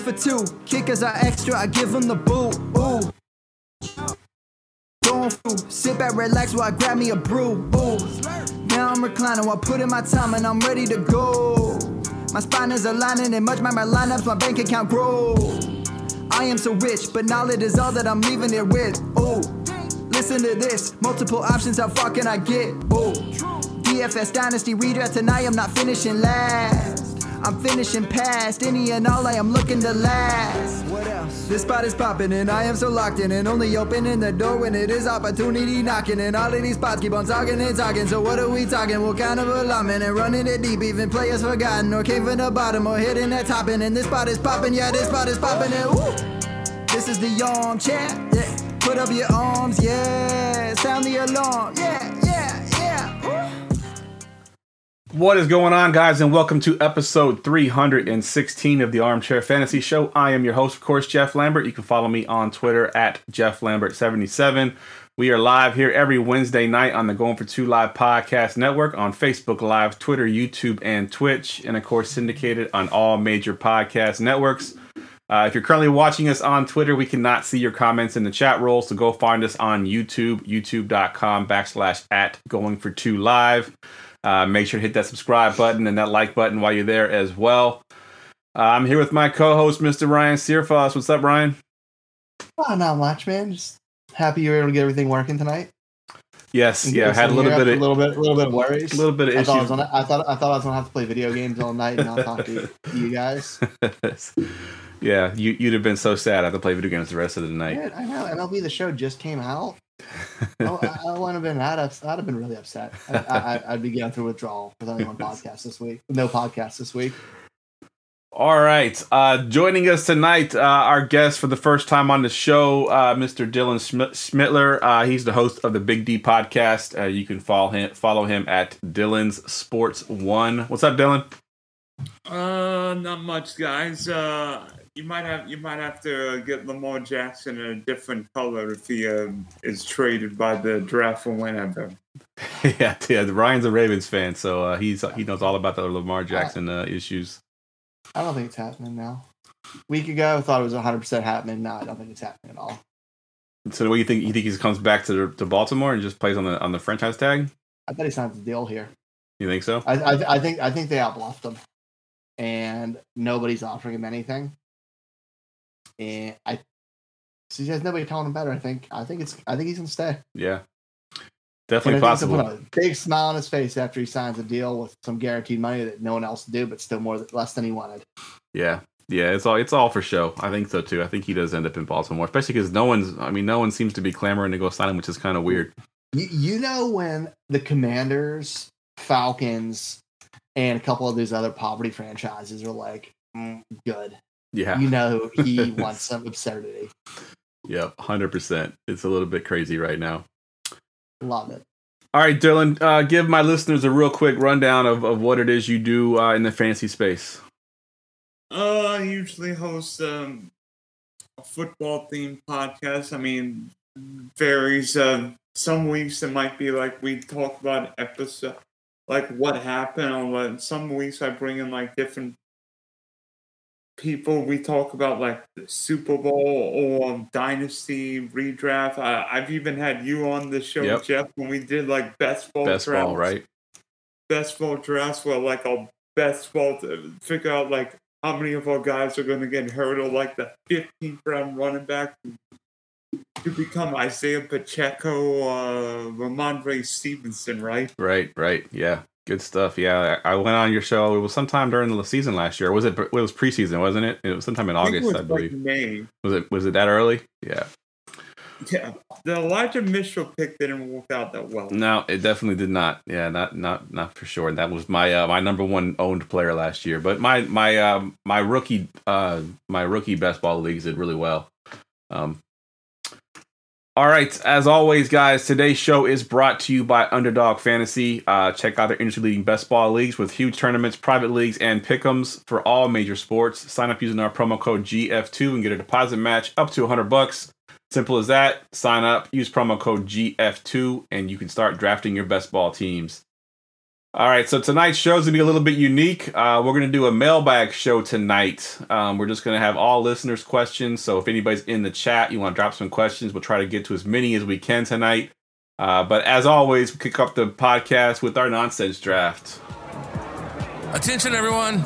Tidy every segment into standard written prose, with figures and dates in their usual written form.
for two. Kickers are extra, I give them the boot. Ooh. Going through, sit back, relax while I grab me a brew. Ooh. Now I'm reclining while putting my time and I'm ready to go. My spine is aligning and much my lineups, my bank account grow. I am so rich, but knowledge is all that I'm leaving it with. Ooh. Listen to this, multiple options, how far can I get? Ooh. DFS Dynasty redraft tonight, I'm not finishing last. I'm finishing past any and all I am looking to last. What else? This spot is popping and I am so locked in and only opening the door when it is opportunity knocking. And all of these spots keep on talking and talking. So what are we talking? What kind of allotment? And running it deep, even players forgotten or came from the bottom or hitting that top end. And this spot is popping, yeah, this spot is popping. And woo! This is the armchair, yeah. Put up your arms, yeah. Sound the alarm, yeah, yeah, yeah. Woo! What is going on, guys, and welcome to episode 316 of the Armchair Fantasy Show. I am your host, of course, Jeff Lambert. You can follow me on Twitter at JeffLambert77. We are live here every Wednesday night on the Going for Two Live Podcast Network on Facebook Live, Twitter, YouTube, and Twitch, and of course syndicated on all major podcast networks. If you're currently watching us on Twitter, we cannot see your comments in the chat roll, so go find us on YouTube, youtube.com/@GoingForTwoLive. Make sure to hit that subscribe button and that like button while you're there as well. I'm here with my co-host, Mr. Ryan Searfoss. What's up, Ryan? Oh, not much, man. Just happy you were able to get everything working tonight. Yes, yeah. Had a little bit of worries. A little bit of issues. I thought I was gonna have to play video games all night and not talk to you guys. Yeah, you'd have been so sad I had to play video games the rest of the night. Yeah, I know. MLB The Show just came out. I wouldn't have been that upset. I'd have been really upset. I'd be going through withdrawal with only one podcast this week. No podcast this week. All right. Joining us tonight, our guest for the first time on the show, Mr. Dylan Schmittler. He's the host of the Big D podcast. You can follow him at Dylan's Sports One. What's up, Dylan? Not much, guys. You might have to get Lamar Jackson in a different color if he is traded by the draft or whenever. yeah. Ryan's a Ravens fan, so he knows all about the Lamar Jackson issues. I don't think it's happening now. A week ago, I thought it was 100% happening. Now I don't think it's happening at all. So, what do you think? You think he comes back to Baltimore and just plays on the franchise tag? I bet he signs the deal here. You think so? I think they outbluffed him, and nobody's offering him anything. And he has nobody telling him better. I think he's gonna stay. Yeah, definitely possible. Put a big smile on his face after he signs a deal with some guaranteed money that no one else will do, but still less than he wanted. Yeah, it's all for show. I think so too. I think he does end up in Baltimore, especially because no one seems to be clamoring to go sign him, which is kind of weird. You know, when the Commanders, Falcons, and a couple of these other poverty franchises are like, good. Yeah. You know he wants some absurdity. Yep, 100%. It's a little bit crazy right now. Love it. All right, Dylan, give my listeners a real quick rundown of what it is you do in the fantasy space. I usually host a football-themed podcast. I mean, varies. Some weeks it might be like we talk about episode, like what happened. Or some weeks I bring in like different people. We talk about like the Super Bowl or Dynasty redraft. I've even had you on the show, yep. Jeff, when we did like best ball drafts, right? Best ball drafts, where like our best ball to figure out like how many of our guys are going to get hurt, or like the 15th round running back to become Isaiah Pacheco, Ramondre Stevenson, right? Right. Yeah. Good stuff. Yeah, I went on your show. It was sometime during the season last year. It was preseason, wasn't it? It was sometime in August, I believe. Like May. Was it that early? Yeah. Yeah. The Elijah Mitchell pick didn't work out that well. No, it definitely did not. Yeah, not for sure. That was my number one owned player last year. But my rookie best ball leagues did really well. All right, as always, guys, today's show is brought to you by Underdog Fantasy. Check out their industry-leading best ball leagues with huge tournaments, private leagues, and pick'ems for all major sports. Sign up using our promo code GF2 and get a deposit match up to $100. Simple as that. Sign up, use promo code GF2, and you can start drafting your best ball teams. All right, so tonight's show is going to be a little bit unique. We're going to do a mailbag show tonight. We're just going to have all listeners' questions. So if anybody's in the chat, you want to drop some questions, we'll try to get to as many as we can tonight. But as always, we kick up the podcast with our nonsense draft. Attention, everyone.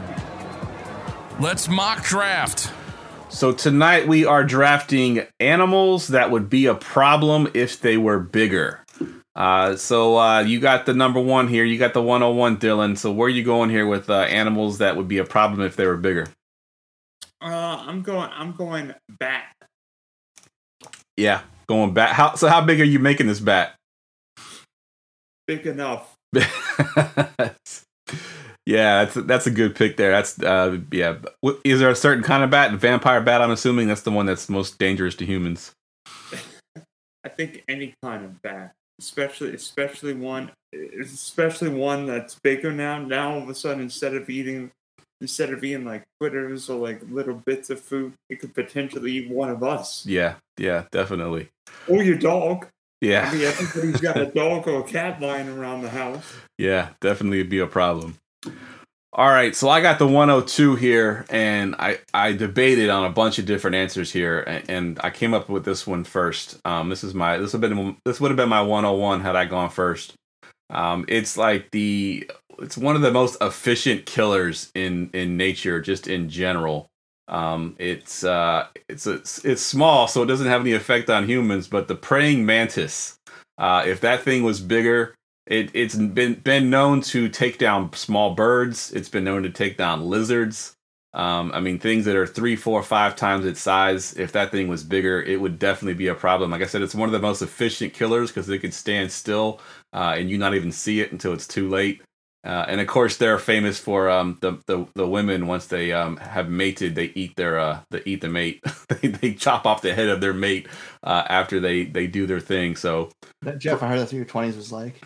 Let's mock draft. So tonight we are drafting animals that would be a problem if they were bigger. So you got the number one here. You got the 101, Dylan. So where are you going here with animals that would be a problem if they were bigger? I'm going bat. Yeah, going bat. How big are you making this bat? Big enough. Yeah, that's a good pick there. That's yeah. Is there a certain kind of bat? Vampire bat, I'm assuming that's the one that's most dangerous to humans. I think any kind of bat. Especially one that's bigger now. Now all of a sudden, instead of eating like critters or like little bits of food, it could potentially eat one of us. Yeah, definitely. Or your dog. Yeah. I mean, everybody's got a dog or a cat lying around the house. Yeah, definitely be a problem. All right, so I got the 102 here, and I debated on a bunch of different answers here, and I came up with this one first. This would have been my 101 had I gone first. It's one of the most efficient killers in nature, just in general. It's small, so it doesn't have any effect on humans. But the praying mantis, if that thing was bigger. It's been known to take down small birds. It's been known to take down lizards. I mean, things that are 3, 4, 5 times its size. If that thing was bigger, it would definitely be a problem. Like I said, it's one of the most efficient killers because it could stand still and you not even see it until it's too late. And of course, they're famous for the women once they have mated, they eat the mate. they chop off the head of their mate after they do their thing. So, Jeff, I heard that's what your 20s was like.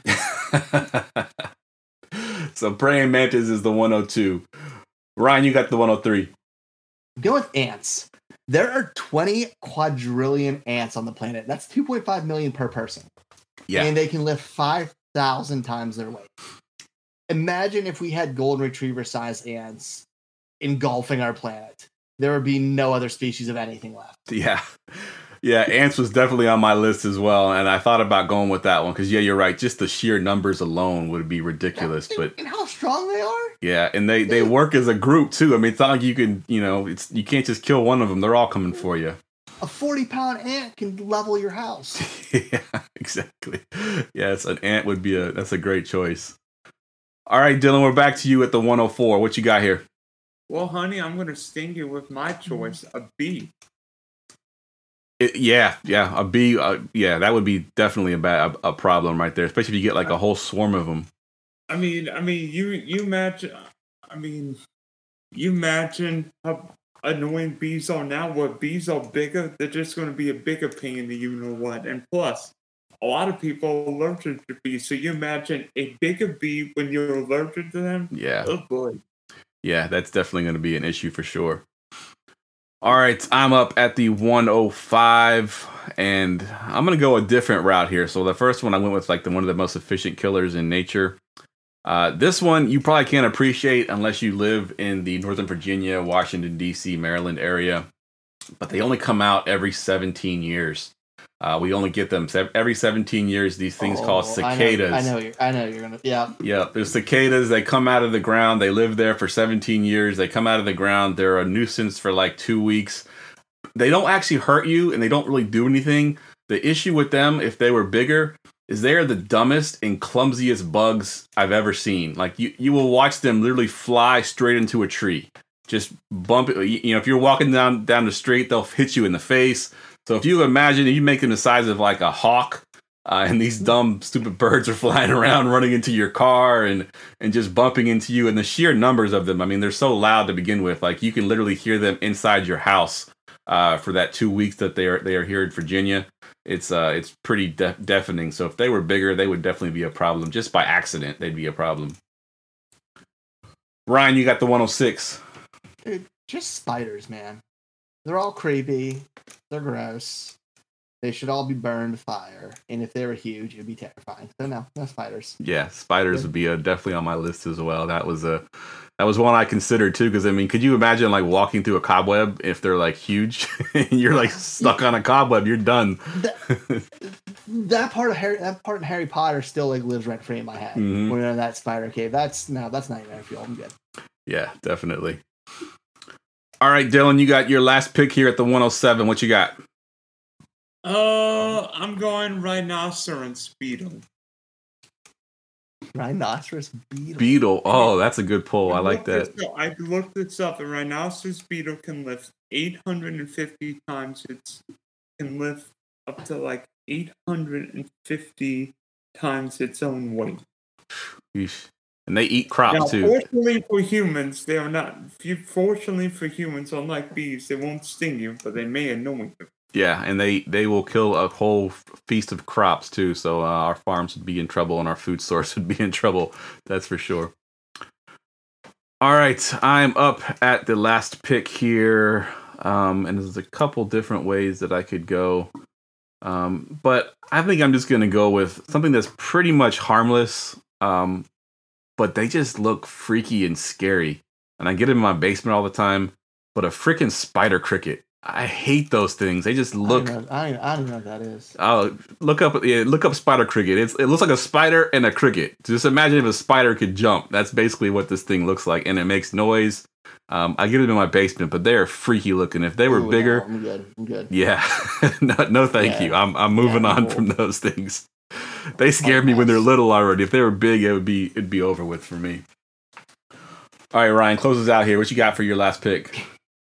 So praying mantis is the 102. Ryan, you got the 103. Go with ants. There are 20 quadrillion ants on the planet. That's 2.5 million per person. Yeah. And they can lift 5,000 times their weight. Imagine if we had golden retriever-sized ants engulfing our planet. There would be no other species of anything left. Yeah. Yeah, ants was definitely on my list as well, and I thought about going with that one because, yeah, you're right. Just the sheer numbers alone would be ridiculous. And how strong they are? Yeah, and they work as a group too. I mean, it's not like you can, you can't just kill one of them. They're all coming for you. A 40-pound ant can level your house. Yeah, exactly. Yes, an ant that's a great choice. All right, Dylan, we're back to you at the 104. What you got here? Well, honey, I'm going to sting you with my choice, a bee. A bee. That would be definitely a problem right there, especially if you get like a whole swarm of them. I mean, you imagine. You imagine how annoying bees are now. Where bees are bigger, they're just going to be a bigger pain in the you know what. And plus, a lot of people are allergic to bees. So you imagine a bigger bee when you're allergic to them. Yeah. Oh boy. Yeah, that's definitely going to be an issue for sure. All right, I'm up at the 105, and I'm going to go a different route here. So the first one I went with one of the most efficient killers in nature. This one you probably can't appreciate unless you live in the Northern Virginia, Washington, D.C., Maryland area. But they only come out every 17 years. We only get them every 17 years. These things called cicadas. I know you're gonna. Yeah. Yeah. There's cicadas. They come out of the ground. They live there for 17 years. They come out of the ground. They're a nuisance for like 2 weeks. They don't actually hurt you, and they don't really do anything. The issue with them, if they were bigger, is they are the dumbest and clumsiest bugs I've ever seen. Like you will watch them literally fly straight into a tree. Just bump it. If you're walking down the street, they'll hit you in the face. So if you imagine, you make them the size of like a hawk, and these dumb, stupid birds are flying around, running into your car and just bumping into you, and the sheer numbers of them, I mean, they're so loud to begin with. Like you can literally hear them inside your house for that 2 weeks that they are here in Virginia. It's pretty deafening. So if they were bigger, they would definitely be a problem. Just by accident, they'd be a problem. Ryan, you got the 106. Dude, just spiders, man. They're all creepy. They're gross. They should all be burned fire. And if they were huge, it'd be terrifying. So no spiders. Yeah, spiders would be definitely on my list as well. That was one I considered too, because I mean, could you imagine like walking through a cobweb if they're like huge and you're like stuck on a cobweb? You're done. That part in Harry Potter still like lives rent free in my head. Mhm. When you're in that spider cave, that's nightmare fuel. I'm good. Yeah, definitely. All right, Dylan, you got your last pick here at the 107. What you got? I'm going rhinoceros beetle. Rhinoceros beetle. Beetle. Oh, that's a good pull. I like that. I looked this up. A rhinoceros beetle can lift 850 times. It can lift up to like 850 times its own weight. Yeesh. And they eat crops Now, too. fortunately for humans, they are not. Fortunately for humans, unlike bees, they won't sting you, but they may annoy you. Yeah, and they will kill a whole feast of crops too. So our farms would be in trouble and our food source would be in trouble. That's for sure. All right, I'm up at the last pick here, and there's a couple different ways that I could go. But I think I'm just going to go with something that's pretty much harmless, but they just look freaky and scary. And I get them in my basement all the time, but a freaking spider cricket. I hate those things. They just look. I don't know what that is. Oh, look up spider cricket. It looks like a spider and a cricket. Just imagine if a spider could jump. That's basically what this thing looks like, and it makes noise. I get them in my basement, but they're freaky looking. If they were bigger, no, I'm good. yeah, no, thank you. I'm moving on from those things. They scared me when they're little already. If they were big, it'd be over with for me. All right, Ryan, close us out here. What you got for your last pick?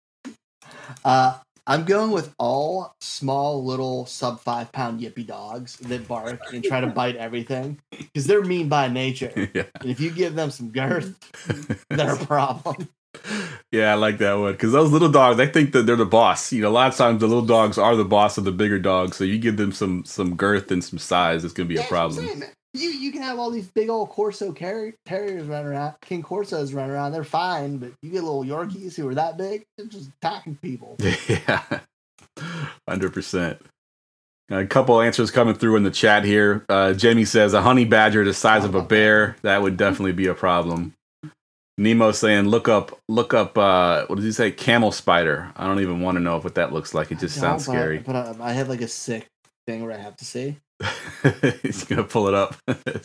I'm going with all small little sub 5 pound yippy dogs that bark and try to bite everything because they're mean by nature. Yeah. And if you give them some girth, they're a problem. Yeah, I like that one because those little dogs, they think that they're the boss. You know, a lot of times the little dogs are the boss of the bigger dogs. So you give them some girth and some size, it's gonna be a problem. You can have all these big old Corso terriers running around, King Corsos running around. They're fine, but you get little Yorkies who are that big, they're just attacking people. Yeah, 100%. A couple answers coming through in the chat here. Jamie says a honey badger the size of a bear. That would definitely be a problem. Nemo saying look up. What does he say? Camel spider. I don't even want to know what that looks like. It just sounds scary. But I have like a sick thing where I have to see. He's gonna pull it up.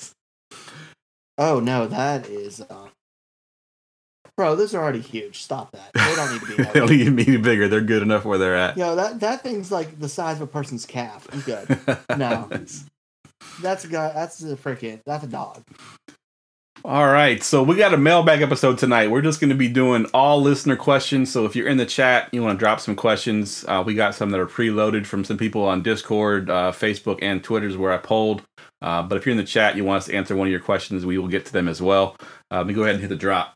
Oh no, that is. Bro, those are already huge. Stop that. They don't need to be. They don't need to be bigger. They're good enough where they're at. Yo, that thing's like the size of a person's calf. I'm good. No, that's a guy. That's a dog. All right, so we got a mailbag episode tonight. We're just going to be doing all listener questions. So if you're in the chat, you want to drop some questions. We got some that are preloaded from some people on Discord, Facebook, and Twitter's where I polled. But if you're in the chat, you want us to answer one of your questions, we will get to them as well. Let me go ahead and hit the drop.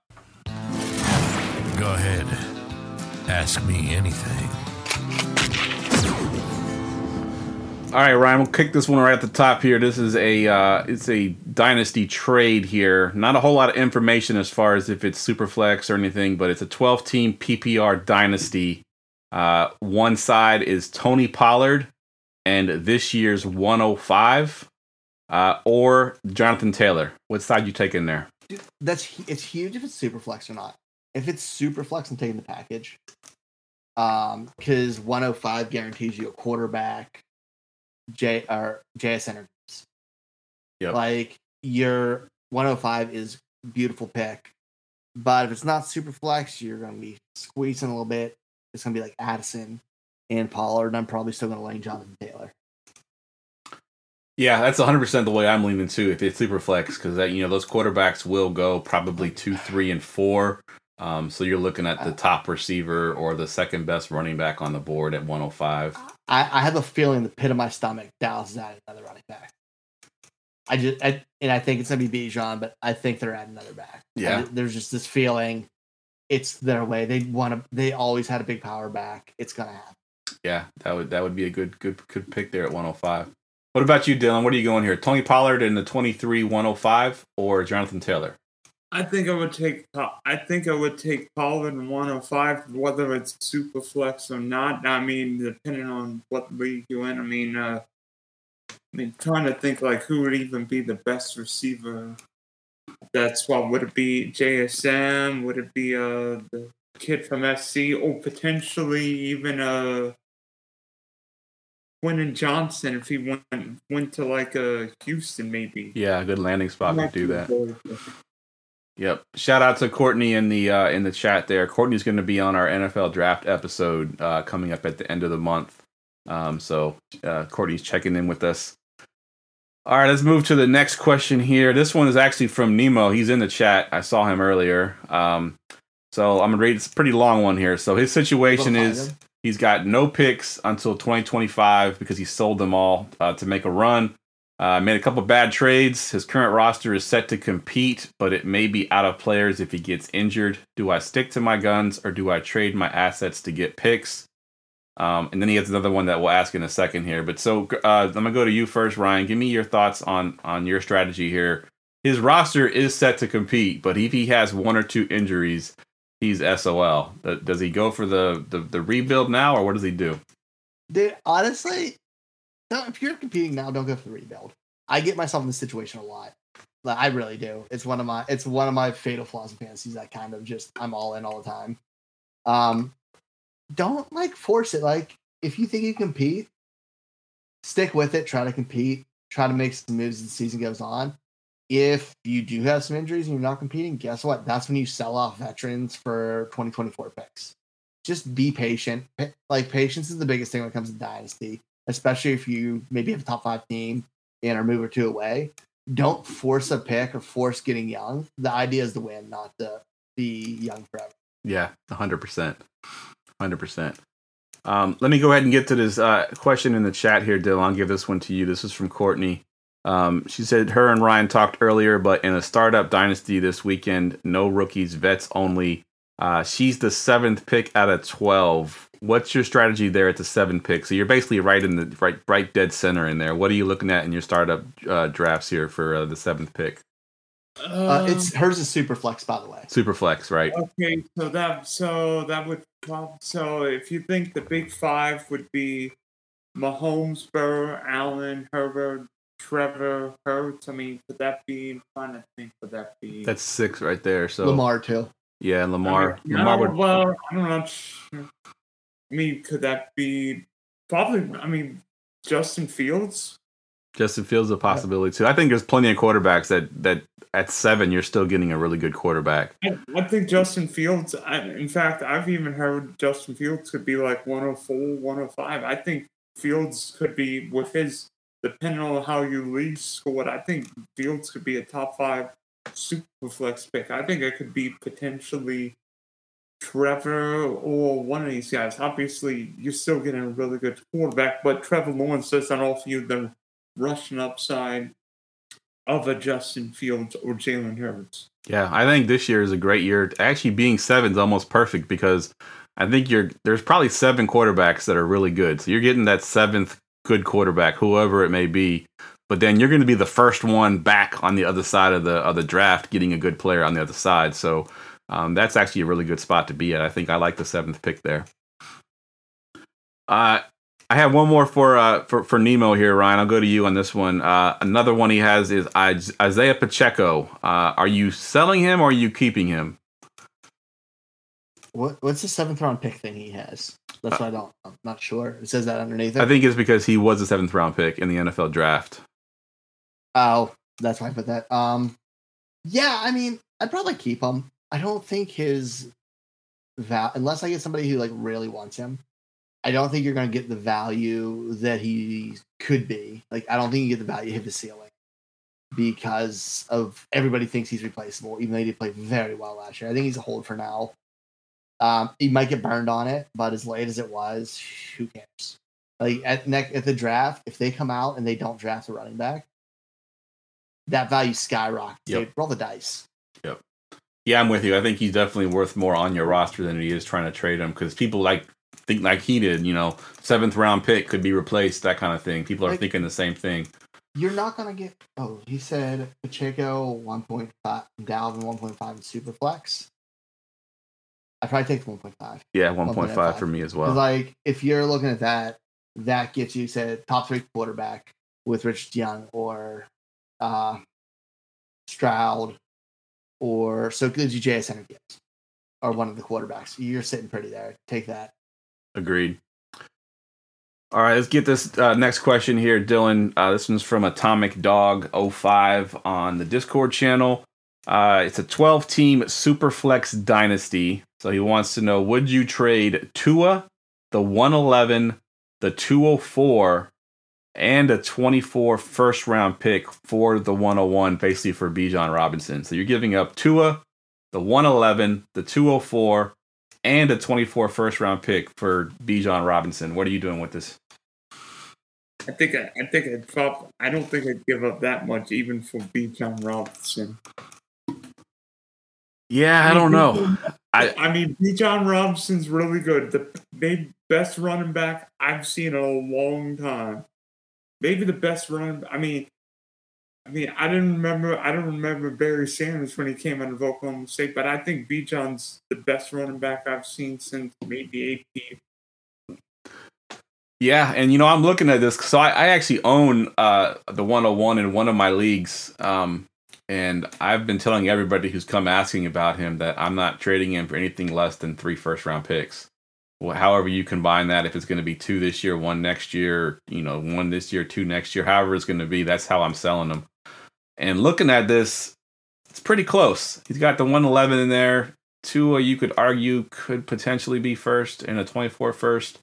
Go ahead. Ask me anything. All right, Ryan, we'll kick this one right at the top here. This is it's a dynasty trade here. Not a whole lot of information as far as if it's Superflex or anything, but it's a 12-team PPR dynasty. One side is Tony Pollard and this year's 105, or Jonathan Taylor. What side you take in there? Dude, it's huge if it's Superflex or not. If it's Superflex, I'm taking the package. Because 105 guarantees you a quarterback. JSN. Yep. Like your 105 is a beautiful pick, but if it's not super flex, you're going to be squeezing a little bit. It's going to be like Addison and Pollard, and I'm probably still going to lane Jonathan Taylor. Yeah, that's 100% the way I'm leaning too. If it's super flex, because those quarterbacks will go probably 2, 3, and 4. So you're looking at the top receiver or the second best running back on the board at 105. I have a feeling in the pit of my stomach Dallas is adding another running back. I think it's gonna be Bijan, but I think they're adding another back. Yeah, there's just this feeling it's their way. They always had a big power back. It's gonna happen. Yeah, that would be a good pick there at 105. What about you, Dylan? What are you going here? Tony Pollard in the 23 105 or Jonathan Taylor? I think I would take Pollard in 105, whether it's super flex or not. I mean, depending on what league you're in. I mean, trying to think like who would even be the best receiver. That's what would it be? JSM? Would it be the kid from SC, or potentially even Quentin Johnson if he went to like Houston maybe? Yeah, a good landing spot to do that. Yep. Shout out to Courtney in the chat there. Courtney's going to be on our NFL draft episode coming up at the end of the month. So Courtney's checking in with us. All right, let's move to the next question here. This one is actually from Nemo. He's in the chat. I saw him earlier. So I'm going to read. It's a pretty long one here. So his situation is he's got no picks until 2025 because he sold them all to make a run. Made a couple bad trades. His current roster is set to compete, but it may be out of players if he gets injured. Do I stick to my guns or do I trade my assets to get picks? And then he has another one that we'll ask in a second here. But so I'm going to go to you first, Ryan. Give me your thoughts on your strategy here. His roster is set to compete, but if he has one or two injuries, he's SOL. Does he go for the rebuild now, or what does he do? Dude, honestly, if you're competing now, don't go for the rebuild. I get myself in this situation a lot. I really do. It's one of my fatal flaws in fantasy. That kind of just I'm all in all the time. Don't force it. If you think you compete, stick with it. Try to compete. Try to make some moves as the season goes on. If you do have some injuries and you're not competing, guess what? That's when you sell off veterans for 2024 picks. Just be patient. Patience is the biggest thing when it comes to Dynasty, especially if you maybe have a top 5 team and are a move or two away. Don't force a pick or force getting young. The idea is to win, not to be young forever. Yeah, 100%. 100%. Let me go ahead and get to this question in the chat here, Dylan. I'll give this one to you. This is from Courtney. She said her and Ryan talked earlier, but in a startup dynasty this weekend, no rookies, vets only. She's the 7th pick out of 12. What's your strategy there at the 7th pick? So you're basically right in the right dead center in there. What are you looking at in your startup drafts here for the 7th pick? It's hers is super flex, by the way. Super flex, right? Okay, so if you think the big 5 would be Mahomes, Burrow, Allen, Herbert, Trevor, Hurts. I mean, could that be? I'm trying to think. Would that be? That's 6 right there. So Lamar too. Yeah, Lamar. I mean, Lamar would. Well, I don't know. I mean, could that be? Probably. I mean, Justin Fields. Justin Fields is a possibility too. I think there's plenty of quarterbacks that at 7 you're still getting a really good quarterback. I think Justin Fields. In fact, I've even heard Justin Fields could be like 104, 105. I think Fields could be with his. Depending on how you league scored, I think Fields could be a top 5 super flex pick. I think it could be potentially Trevor or one of these guys. Obviously, you're still getting a really good quarterback, but Trevor Lawrence doesn't offer you the rushing upside of a Justin Fields or Jalen Hurts. Yeah, I think this year is a great year. Actually, being 7 is almost perfect because I think there's probably 7 quarterbacks that are really good. So you're getting that 7th good quarterback, whoever it may be, but then you're going to be the first one back on the other side of the draft, getting a good player on the other side. So that's actually a really good spot to be at. I think I like the 7th pick there. I have one more for Nemo here, Ryan. I'll go to you on this one. Another one he has is Isaiah Pacheco. Are you selling him or are you keeping him? What's the 7th round pick thing he has? That's what I'm not sure. It says that underneath it. I think it's because he was a 7th round pick in the NFL draft. Oh, that's why I put that. Yeah, I mean, I'd probably keep him. I don't think his unless I get somebody who really wants him, I don't think you're going to get the value that he could be. I don't think you get the value of his ceiling because of everybody thinks he's replaceable, even though he did play very well last year. I think he's a hold for now. He might get burned on it, but as late as it was, who cares? At the draft, if they come out and they don't draft a running back, that value skyrockets. Yep. Roll the dice. Yep. Yeah, I'm with you. I think he's definitely worth more on your roster than he is trying to trade him because people think like he did. 7th round pick could be replaced, that kind of thing. People are thinking the same thing. You're not gonna get. Oh, he said Pacheco 1.5, Dalvin 1.5 in Superflex. I probably take the 1.5. Yeah, 1.5 for me as well. Like if you're looking at that, that gets you said top 3 quarterback with Richard Young or Stroud, or so it gives you JSN or Gibbs or one of the quarterbacks. You're sitting pretty there. Take that. Agreed. All right, let's get this next question here, Dylan. This one's from Atomic Dog 05 on the Discord channel. It's a 12-team Superflex dynasty. So he wants to know, would you trade Tua, the 111, the 204, and a 24 first-round pick for the 101, basically for Bijan Robinson? So you're giving up Tua, the 111, the 204, and a 24 first-round pick for Bijan Robinson. What are you doing with this? I think I'd drop. I don't think I'd give up that much, even for Bijan Robinson. Yeah, I don't know. I mean, Bijan Robinson's really good. The best running back I've seen in a long time. Maybe the best running. I mean, I don't remember Barry Sanders when he came out of Oklahoma State, but I think Bijan's the best running back I've seen since maybe AP. Yeah, and I'm looking at this, so I actually own the 101 in one of my leagues, and I've been telling everybody who's come asking about him that I'm not trading him for anything less than 3 first-round picks. Well, however you combine that, if it's going to be 2 this year, 1 next year, 1 this year, 2 next year, however it's going to be, that's how I'm selling them. And looking at this, it's pretty close. He's got the 111 in there. Tua, you could argue, could potentially be first, and a 24 first.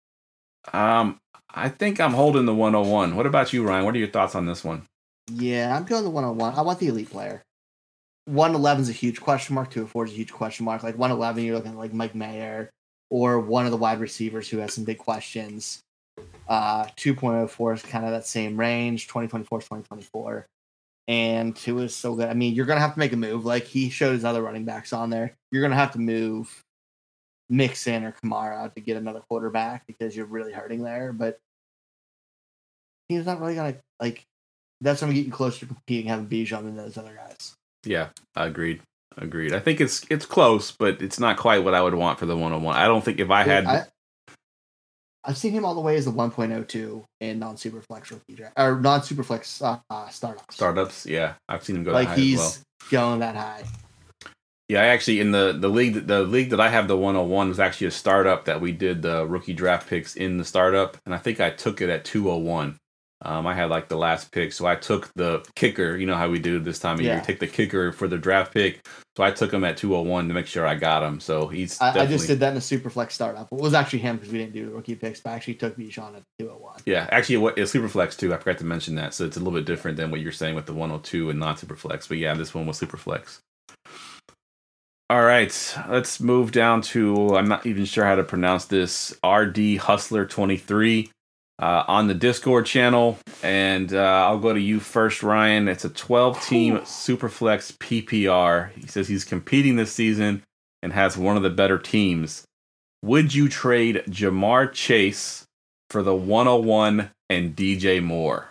I think I'm holding the 101. What about you, Ryan? What are your thoughts on this one? Yeah, I'm going the 101. I want the elite player. 111 is a huge question mark. 204 is a huge question mark. Like 111, you're looking at like Mike Mayer or one of the wide receivers who has some big questions. 2.04 is kind of that same range. 2024 is 2024. And 2 is so good. I mean, you're going to have to make a move. Like he showed his other running backs on there. You're going to have to move Mixon or Kamara to get another quarterback because you're really hurting there. But he's not really going to, like, that's going to get you closer to competing having Bijan than those other guys. Yeah, agreed. I think it's close, but it's not quite what I would want for the 101. I don't think if I had... I've seen him all the way as the 1.02 in non-superflex rookie draft, or non-superflex startups. Startups, yeah. I've seen him go that high as well. Like he's going that high. Yeah, I actually, in the league that I have the 101 was actually a startup that we did the rookie draft picks in the startup, and I think I took it at 201. I had like the last pick, so I took the kicker. You know how we do this time of year, take the kicker for the draft pick. So I took him at 201 to make sure I got him. So he's. I just did that in a Superflex startup. It was actually him because we didn't do the rookie picks, but I actually took Bijan at 201. Yeah, actually, it's Superflex too. I forgot to mention that, so it's a little bit different than what you're saying with the 102 and non-Superflex. But yeah, this one was Superflex. All right, let's move down to, I'm not even sure how to pronounce this, RD Hustler 23 on the Discord channel. And I'll go to you first, Ryan. It's a 12-team Superflex PPR. He says he's competing this season and has one of the better teams. Would you trade Jamar Chase for the 101 and DJ Moore?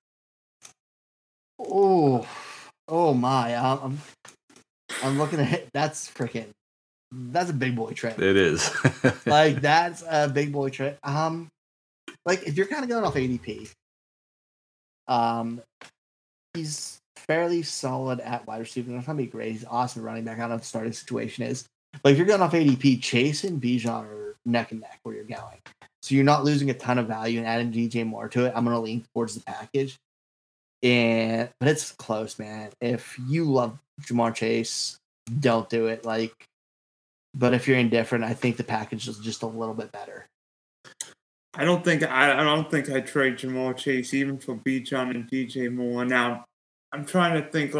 Oh my. I'm looking at it. That's a big boy trade. It is. Like, that's a big boy trade. Like, if you're kind of going off ADP, he's fairly solid at wide receiver. That's going to be great. He's awesome running back. I don't know what the starting situation is. But if you're going off ADP, Chase and Bijan are neck and neck where you're going. So you're not losing a ton of value and adding DJ Moore to it. I'm going to lean towards the package. But it's close, man. If you love Jamar Chase, don't do it. But if you're indifferent, I think the package is just a little bit better. I don't think I trade Jamar Chase even for Bijan and DJ Moore. Now, I'm trying to think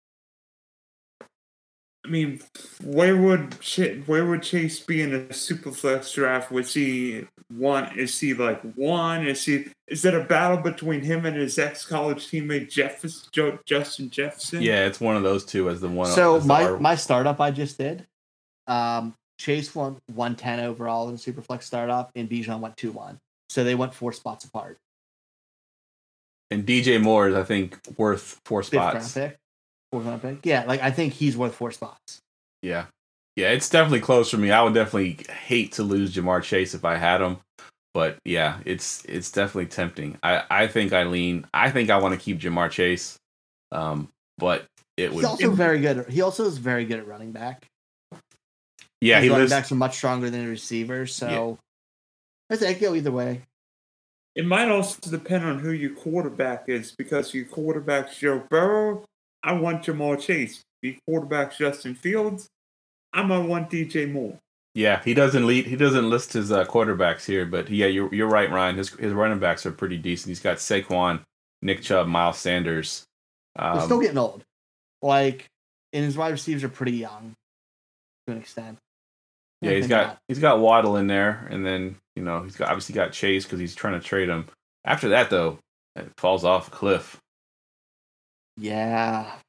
where would Chase be in a Superflex draft? Is he like one? Is it a battle between him and his ex-college teammate Justin Jefferson? Yeah, it's one of those two as the one. So my startup I just did, Chase won 110 overall in the Superflex startup, and Bijan went 2-1. So they went 4 spots apart. And DJ Moore is, I think, worth 4 spots. Fourth round pick. Yeah, like I think he's worth 4 spots. Yeah. Yeah, it's definitely close for me. I would definitely hate to lose Jamar Chase if I had him. But yeah, it's definitely tempting. I think I want to keep Jamar Chase. But he's also very good. He also is very good at running back. Yeah, running backs are much stronger than receivers, so I think go either way. It might also depend on who your quarterback is, because your quarterback's Joe Burrow, I want Jamar Chase. Your quarterback's Justin Fields, I might want DJ Moore. Yeah, he doesn't list his quarterbacks here, but yeah, you're right, Ryan. His running backs are pretty decent. He's got Saquon, Nick Chubb, Miles Sanders. He's still getting old. And his wide receivers are pretty young to an extent. Yeah, he's got Waddle in there, and then he's obviously got Chase because he's trying to trade him. After that, though, it falls off a cliff. Yeah.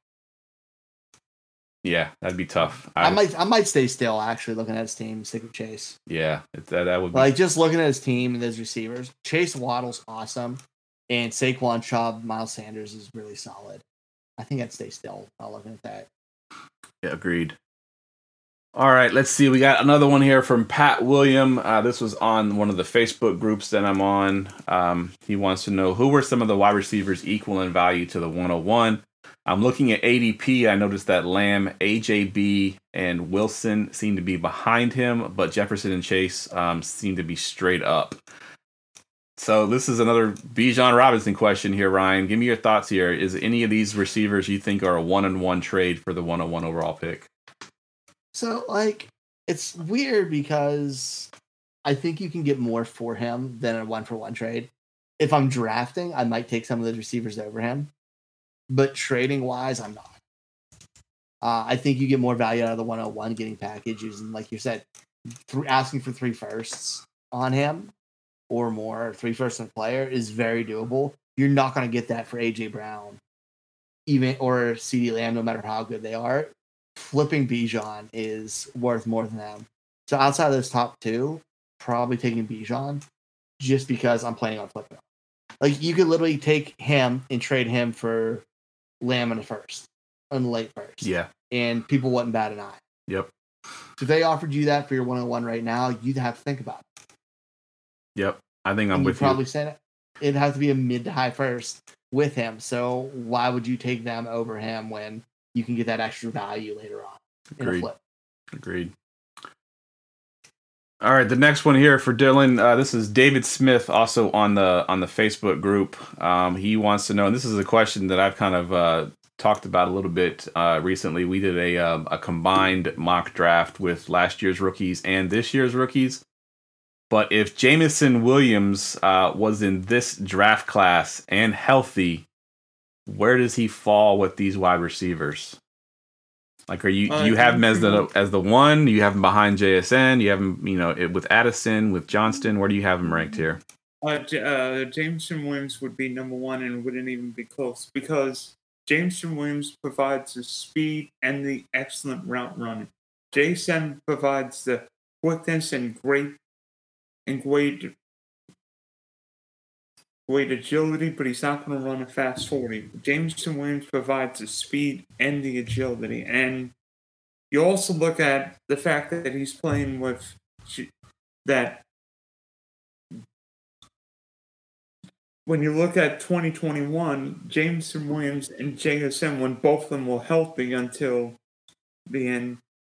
Yeah, that'd be tough. I might stay still, actually, looking at his team, stick with Chase. Yeah, that would be... just looking at his team and his receivers. Chase Waddle's awesome, and Saquon, Chubb, Miles Sanders is really solid. I think I'd stay still while looking at that. Yeah, agreed. All right, let's see. We got another one here from Pat William. This was on one of the Facebook groups that I'm on. He wants to know, who were some of the wide receivers equal in value to the 101? I'm looking at ADP. I noticed that Lamb, AJB, and Wilson seem to be behind him, but Jefferson and Chase seem to be straight up. So this is another Bijan Robinson question here, Ryan. Give me your thoughts here. Is any of these receivers you think are a 1-on-1 trade for the 101 overall pick? So, it's weird because I think you can get more for him than a 1-for-1 trade. If I'm drafting, I might take some of those receivers over him. But trading-wise, I'm not. I think you get more value out of the 101 getting packages. And like you said, asking for 3 firsts on him or more, 3 firsts on a player is very doable. You're not going to get that for A.J. Brown or CeeDee Lamb, no matter how good they are. Flipping Bijan is worth more than them. So outside of those top 2, probably taking Bijan just because I'm planning on flipping him. You could literally take him and trade him for Lamb in the late first. Yeah. And people wouldn't bat an eye. Yep. So if they offered you that for your 101 right now, you'd have to think about it. Yep. I think I'm with you. Probably say it'd have to be a mid to high first with him. So why would you take them over him when you can get that extra value later on in a flip? Agreed. All right, the next one here for Dylan. This is David Smith, also on the Facebook group. He wants to know, and this is a question that I've kind of talked about a little bit recently. We did a combined mock draft with last year's rookies and this year's rookies. But if Jameson Williams was in this draft class and healthy, where does he fall with these wide receivers? Do you have him as the 1? Do you have him behind JSN? You have him, with Addison, with Johnston? Where do you have him ranked here? Jameson Williams would be number 1 and wouldn't even be close, because Jameson Williams provides the speed and the excellent route running. JSN provides the quickness and great agility, but he's not going to run a fast 40. Jameson Williams provides the speed and the agility. And you also look at the fact that he's playing with that. When you look at 2021, Jameson Williams and JSN, when both of them were healthy until the end,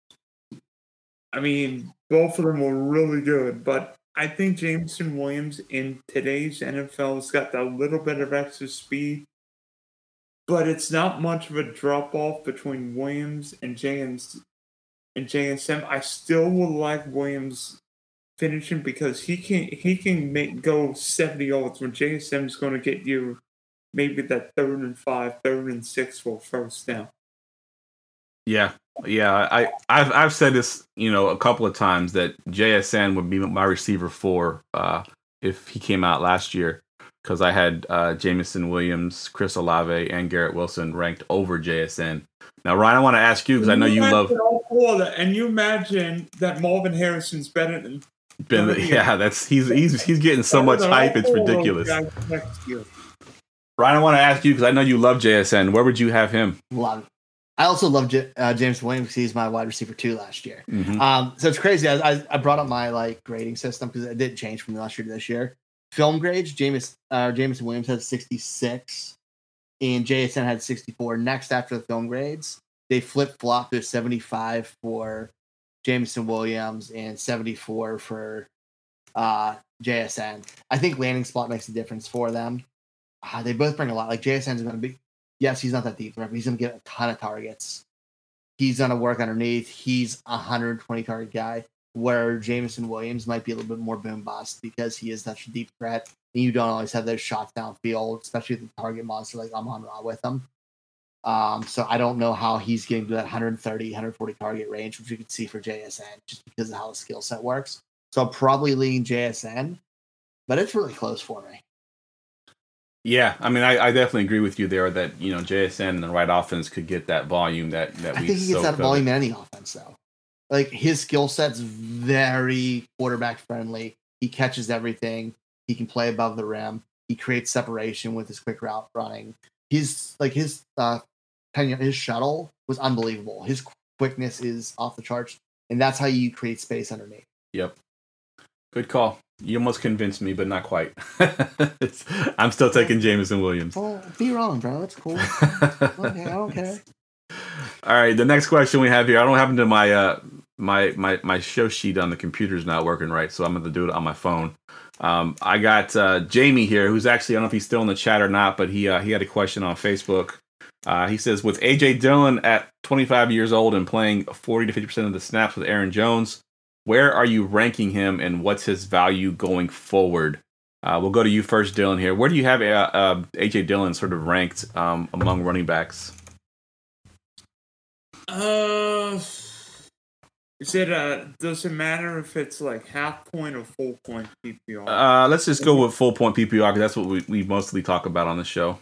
both of them were really good, but I think Jameson Williams in today's NFL has got that little bit of extra speed, but it's not much of a drop-off between Williams and JSN. I still would like Williams finishing because he can go 70 yards when JSN is going to get you maybe that 3rd and 5, 3rd and 6 for first down. Yeah. I've said this, a couple of times that JSN would be my receiver 4 if he came out last year, because I had Jameson Williams, Chris Olave, and Garrett Wilson ranked over JSN. Now, Ryan, I want to ask you, because I know you love. And you imagine that Marvin Harrison's better than. He's getting so much hype, it's ridiculous. Ryan, I want to ask you because I know you love JSN. Where would you have him? Love it. I also love James Williams because he's my wide receiver 2 last year. Mm-hmm. So it's crazy. I brought up my like grading system because it did change from last year to this year. Film grades, Jameson Williams had 66 and JSN had 64. Next after the film grades, they flip-flopped to 75 for Jameson Williams and 74 for JSN. I think landing spot makes a difference for them. They both bring a lot. Like JSN is going to be, yes, he's not that deep, but he's going to get a ton of targets. He's going to work underneath. He's a 120 target guy, where Jameson Williams might be a little bit more boom bust because he is such a deep threat. And you don't always have those shots downfield, especially with the target monster like Amon-Ra with him. So I don't know how he's getting to that 130, 140 target range, which you can see for JSN, just because of how the skill set works. So I'll probably lean JSN, but it's really close for me. Yeah, I mean, I definitely agree with you there that, JSN and the right offense could get that volume that we I think he gets that volume in any offense, though. Like, his skill set's very quarterback friendly. He catches everything. He can play above the rim. He creates separation with his quick route running. His shuttle was unbelievable. His quickness is off the charts, and that's how you create space underneath. Yep. Good call. You almost convinced me, but not quite. I'm still taking Jameson Williams. Well, be wrong, bro. That's cool. Okay, I don't care. All right, the next question we have here. I don't happen to my show sheet on the computer's not working right, so I'm going to do it on my phone. I got Jamie here, who's actually, I don't know if he's still in the chat or not, but he had a question on Facebook. He says, with A.J. Dillon at 25 years old and playing 40 to 50% of the snaps with Aaron Jones, where are you ranking him, and what's his value going forward? We'll go to you first, Dylan, here. Where do you have A.J. Dillon sort of ranked among running backs? Is it does it matter if it's like half point or full point PPR? Let's just go with full point PPR because that's what we mostly talk about on the show.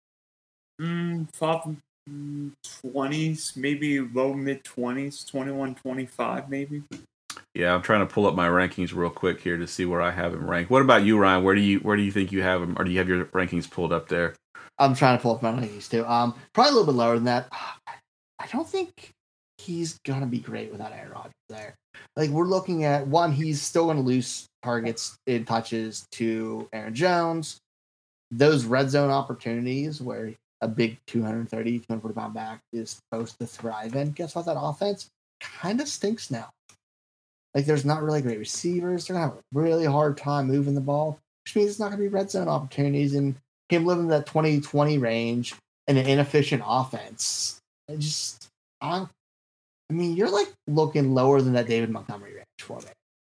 20s, maybe low mid 20s, 21, 25 maybe. Yeah, I'm trying to pull up my rankings real quick here to see where I have him ranked. What about you, Ryan? Where do you think you have him, or do you have your rankings pulled up there? I'm trying to pull up my rankings too. Probably a little bit lower than that. I don't think he's gonna be great without Aaron Rodgers there. Like, we're looking at one, he's still gonna lose targets in touches to Aaron Jones. Those red zone opportunities where a big 230, 240 pound back is supposed to thrive in. Guess what? That offense kind of stinks now. Like, there's not really great receivers. They're going to have a really hard time moving the ball, which means it's not going to be red zone opportunities. And him living in that 2020 range and an inefficient offense. I mean, you're like looking lower than that David Montgomery range for me.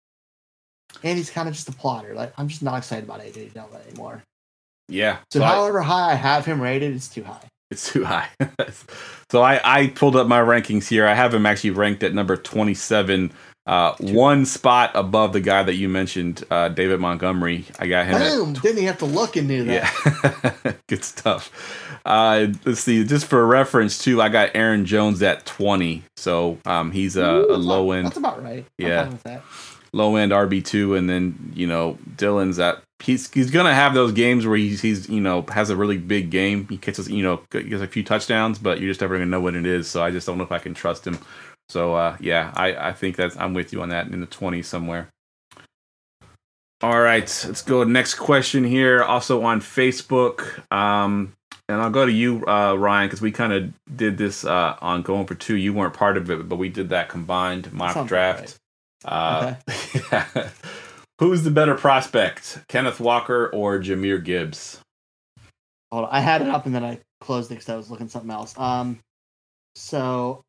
And he's kind of just a plotter. Like, I'm just not excited about AJ Dillon anymore. Yeah. So however high I have him rated, it's too high. It's too high. So I pulled up my rankings here. I have him actually ranked at number 27. One spot above the guy that you mentioned, David Montgomery. I got him. Boom! Didn't he have to look and do that? Yeah, good stuff. Let's see. Just for reference, too, I got Aaron Jones at 20. So he's a low end. That's about right. Yeah, I'm fine with that. Low end RB2, and then Dillon's at. He's gonna have those games where he's has a really big game. He catches gets a few touchdowns, but you're just never gonna know what it is. So I just don't know if I can trust him. So, I think I'm with you on that, in the 20s somewhere. All right, let's go to the next question here, also on Facebook. And I'll go to you, Ryan, because we kind of did this on Going for Two. You weren't part of it, but we did that combined mock draft. Okay. Yeah. Who's the better prospect, Kenneth Walker or Jahmyr Gibbs? Hold on. I had it up and then I closed it because I was looking at something else. So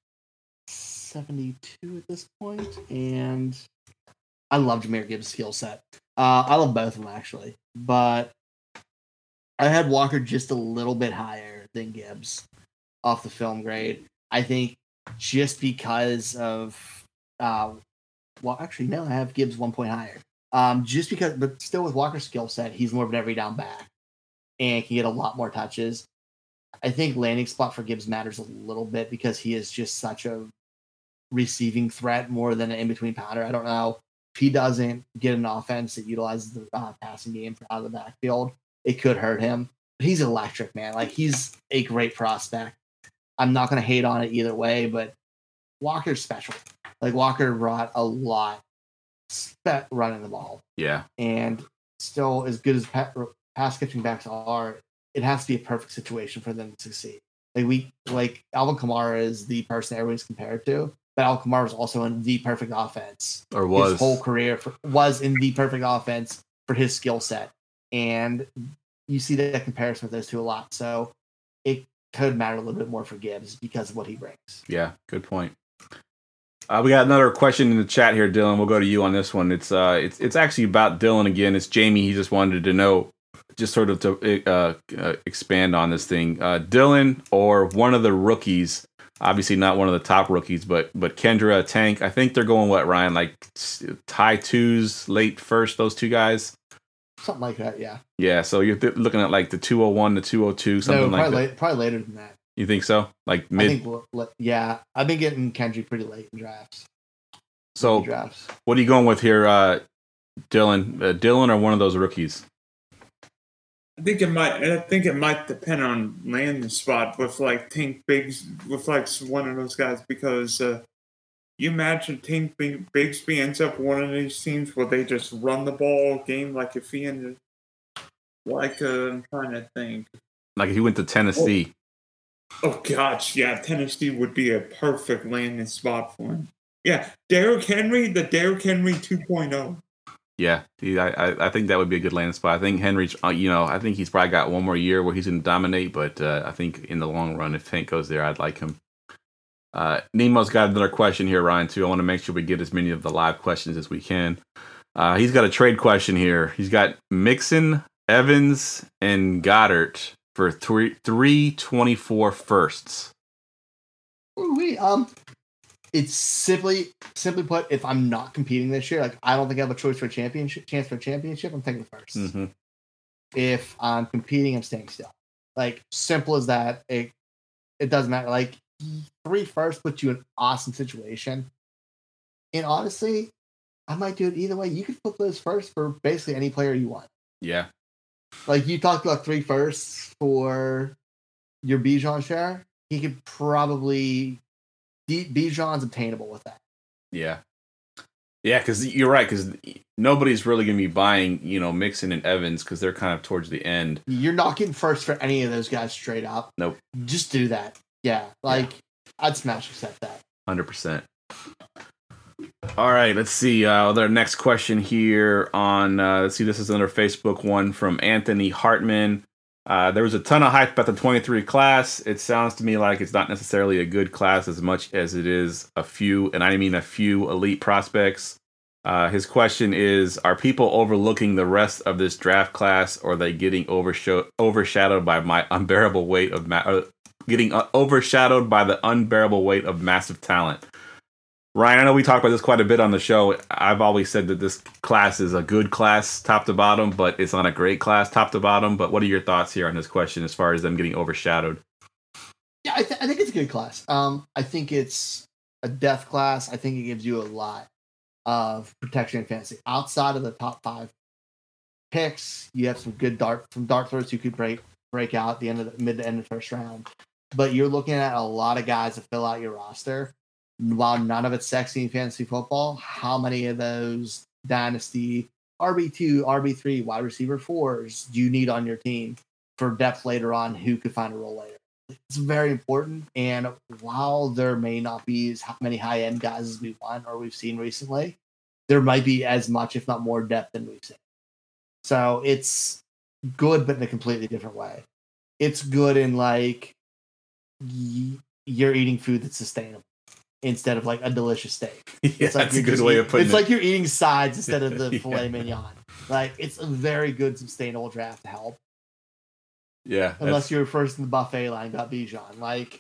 72 at this point, and I love Jahmyr Gibbs' skill set. I love both of them actually, but I had Walker just a little bit higher than Gibbs off the film grade. I think just because of actually no, I have Gibbs 1 point higher. Just because, but still with Walker's skill set, he's more of an every down back and can get a lot more touches. I think landing spot for Gibbs matters a little bit because he is just such a receiving threat more than an in-between pounder. I don't know if he doesn't get an offense that utilizes the passing game out of the backfield, it could hurt him. he's electric, man. Like, he's a great prospect. I'm not going to hate on it either way, but Walker's special. Like, Walker brought a lot running the ball. Yeah. And still, as good as pass catching backs are, it has to be a perfect situation for them to succeed. Like Alvin Kamara is the person everybody's compared to, but Alvin Kamara was also in the perfect offense. Or was. His whole career was in the perfect offense for his skill set. And you see that comparison with those two a lot. So it could matter a little bit more for Gibbs because of what he brings. Yeah, good point. We got another question in the chat here, Dylan. We'll go to you on this one. It's actually about Dylan again. It's Jamie. He just wanted to know, just sort of to expand on this thing. Dylan or one of the rookies, obviously not one of the top rookies, but Kendra, Tank. I think they're going, what, Ryan, like high twos, late first, those two guys? Something like that, yeah. Yeah, so you're looking at like the 201 to 202, something like that. Probably later than that. You think so? Like mid? I've been getting Kendrick pretty late in drafts. So what are you going with here, Dylan? Dylan or one of those rookies? I think it might depend on landing spot with like Tank Biggs, with like one of those guys, because you imagine Tank Bigsby ends up one of these teams where they just run the ball game, like if he ended, like I'm trying to think, like if he went to Tennessee. Oh gosh, yeah, Tennessee would be a perfect landing spot for him. Yeah, Derrick Henry, the Derrick Henry 2.0. Yeah, I think that would be a good landing spot. I think Henry's, I think he's probably got one more year where he's going to dominate, but I think in the long run, if Tank goes there, I'd like him. Nemo's got another question here, Ryan, too. I want to make sure we get as many of the live questions as we can. He's got a trade question here. He's got Mixon, Evans, and Goddard for 324 firsts. It's simply put, if I'm not competing this year, like I don't think I have a choice for a chance for a championship, I'm taking the first. Mm-hmm. If I'm competing, I'm staying still. Like, simple as that. It doesn't matter. Like, 3 firsts puts you in an awesome situation. And honestly, I might do it either way. You could flip those first for basically any player you want. Yeah. Like, you talked about 3 firsts for your Bijan share. He could probably... Bijan's obtainable with that. Yeah. Yeah, because you're right, because nobody's really going to be buying, Mixon and Evans because they're kind of towards the end. You're not getting first for any of those guys straight up. Nope. Just do that. Yeah. I'd smash accept that. 100%. All right, let's see. Our next question here on, let's see, this is another Facebook one from Anthony Hartman. There was a ton of hype about the 23 class. It sounds to me like it's not necessarily a good class as much as it is a few, and I mean a few, elite prospects. His question is, are people overlooking the rest of this draft class, or are they getting overshadowed by my unbearable weight of getting overshadowed by the unbearable weight of massive talent? Ryan, I know we talked about this quite a bit on the show. I've always said that this class is a good class top to bottom, but it's not a great class top to bottom. But what are your thoughts here on this question as far as them getting overshadowed? Yeah, I think it's a good class. I think it's a depth class. I think it gives you a lot of protection in fantasy. Outside of the top 5 picks, you have some good dart throws you could break out at the end of the mid to end of the first round. But you're looking at a lot of guys to fill out your roster. While none of it's sexy in fantasy football, how many of those dynasty RB2, RB3, wide receiver 4s do you need on your team for depth later on who could find a role later? It's very important. And while there may not be as many high-end guys as we want or we've seen recently, there might be as much, if not more, depth than we've seen. So it's good, but in a completely different way. It's good in like you're eating food that's sustainable instead of like a delicious steak. Yeah, it's like that's a good way of putting it. It's like you're eating sides instead of the filet mignon. Like, it's a very good sustainable draft to help. Yeah. Unless you're first in the buffet line, got Bijan. Like,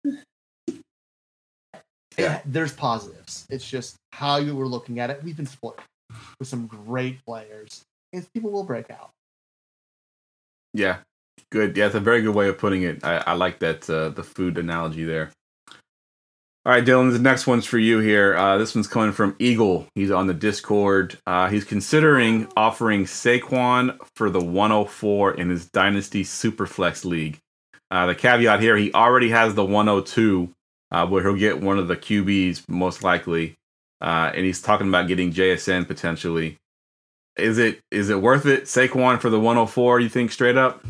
there's positives. It's just how you were looking at it. We've been spoiled with some great players, and people will break out. Yeah. Good. Yeah, it's a very good way of putting it. I like that the food analogy there. All right, Dylan, the next one's for you here. This one's coming from Eagle. He's on the Discord. He's considering offering Saquon for the 104 in his Dynasty Superflex League. The caveat here, he already has the 102, where he'll get one of the QBs most likely. And he's talking about getting JSN potentially. Is it worth it? Saquon for the 104, you think, straight up?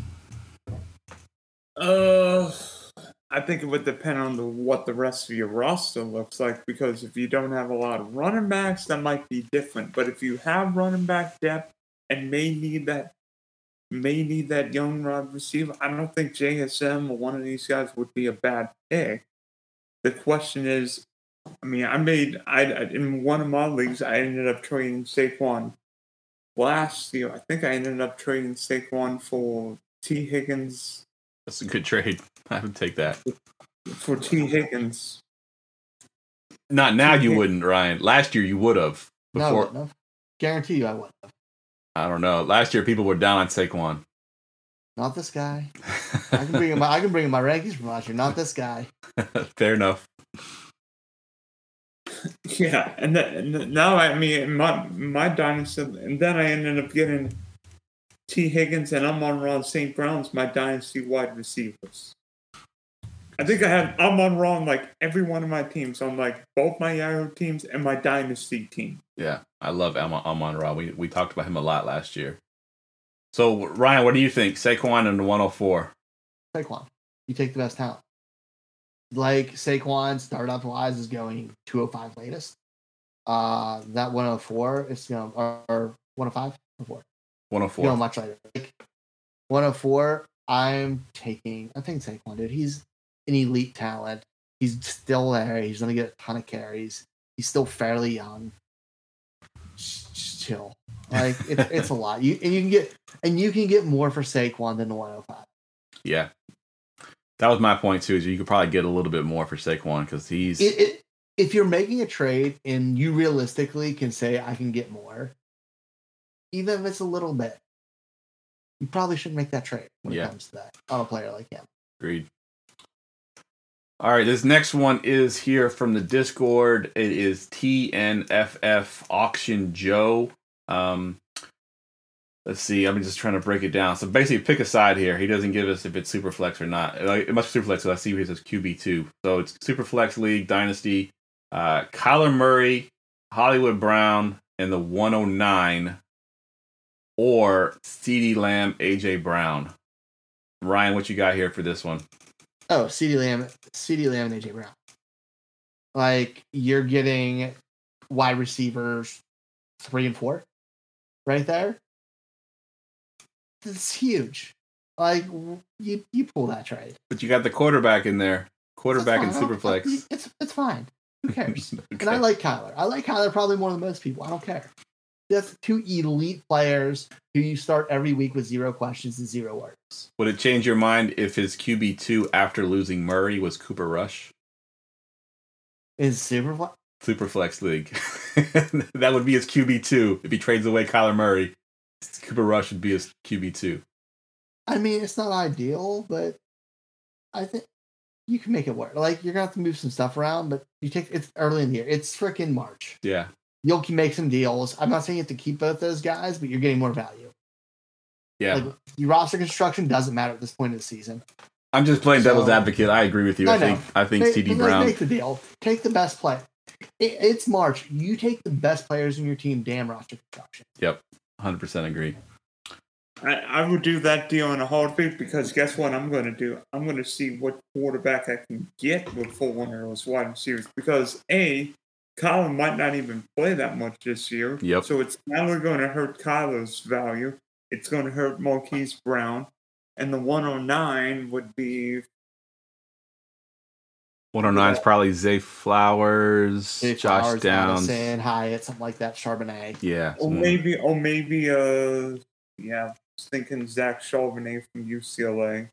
I think it would depend on what the rest of your roster looks like, because if you don't have a lot of running backs, that might be different. But if you have running back depth and may need that young wide receiver, I don't think JSM or one of these guys would be a bad pick. The question is, I mean, in one of my leagues, I ended up trading Saquon last year. I think I ended up trading Saquon for T. Higgins. That's a good trade. I would take that. For T. Higgins. Not now, you wouldn't, Ryan. Last year, you would have. No, I wouldn't have. Guarantee you I wouldn't have. I don't know. Last year, people were down on Saquon. Not this guy. I can bring in my rankings from last year. Not this guy. Fair enough. Yeah, and now I mean my dynasty, and then I ended up getting T. Higgins and Amon-Ra St. Brown's my dynasty wide receivers. I think I have Amon-Ra on like every one of my teams, on like both my Yahoo teams and my dynasty team. Yeah, I love Amon-Ra. We talked about him a lot last year. So Ryan, what do you think? Saquon and the 104. Saquon, you take the best talent. Like Saquon, startup wise, is going 205 latest. That 104 is or 105 or 104. Going much later. Like 104, I'm taking Saquon, dude. He's an elite talent. He's still there. He's gonna get a ton of carries. He's still fairly young. Just chill. Like it's a lot. You can get more for Saquon than the 105. Yeah. That was my point too. Is you could probably get a little bit more for Saquon because he's. If you're making a trade and you realistically can say I can get more, even if it's a little bit, you probably shouldn't make that trade when it comes to that on a player like him. Agreed. All right, this next one is here from the Discord. It is TNFF Auction Joe. Let's see. I'm just trying to break it down. So basically, pick a side here. He doesn't give us if it's Superflex or not. It must be Superflex, so I see where he says QB2. So it's Superflex League, Dynasty, Kyler Murray, Hollywood Brown, and the 109, or CeeDee Lamb, AJ Brown. Ryan, what you got here for this one? Oh, CeeDee Lamb, and AJ Brown. Like, you're getting wide receivers 3 and 4 right there. It's huge. Like, you pull that trade. But you got the quarterback in there. Quarterback and Superflex. It's fine. Who cares? Okay. And I like Kyler. I like Kyler probably more than most people. I don't care. That's 2 elite players who you start every week with 0 questions and 0 words. Would it change your mind if his QB2 after losing Murray was Cooper Rush? Is Superflex League. That would be his QB2 if he trades away Kyler Murray. Cooper Rush would be his QB2. I mean, it's not ideal, but I think you can make it work. Like, you're gonna have to move some stuff around, but it's early in the year. It's freaking March. Yeah. You'll make some deals. I'm not saying you have to keep both those guys, but you're getting more value. Yeah. Like, your roster construction doesn't matter at this point of the season. I'm just playing devil's advocate. I agree with you. I think CeeDee Brown. Make the deal. Take the best player. It's March. You take the best players in your team. Damn roster construction. Yep. 100% agree. I would do that deal in a heartbeat, because guess what I'm going to do? I'm going to see what quarterback I can get with 4 of those wide receivers. Because Kyler might not even play that much this year. Yep. So it's not only going to hurt Kyler's value, it's going to hurt Marquise Brown. And the 109 would be... 109 is probably Zay Flowers, Josh Downs, Addison, Hyatt, something like that, Charbonnet. Yeah. Or maybe, I was thinking Zach Charbonnet from UCLA.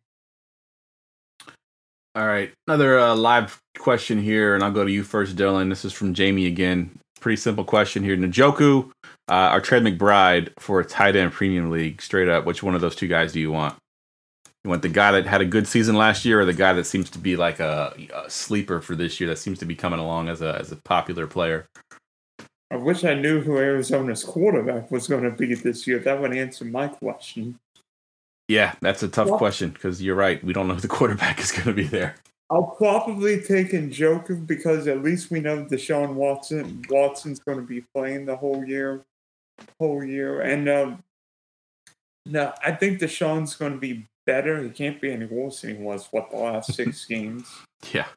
All right. Another live question here, and I'll go to you first, Dylan. This is from Jamie again. Pretty simple question here. Njoku or Trey McBride for a tight end premium league? Straight up, which one of those 2 guys do you want? You want the guy that had a good season last year, or the guy that seems to be like a sleeper for this year that seems to be coming along as a popular player? I wish I knew who Arizona's quarterback was going to be this year. That would answer my question. Yeah, that's a tough question because you're right. We don't know who the quarterback is going to be there. I'll probably take Njoku because at least we know Deshaun Watson's going to be playing the whole year. And no, I think Deshaun's going to be better. He can't be any worse than he was, the last 6 games. Yeah.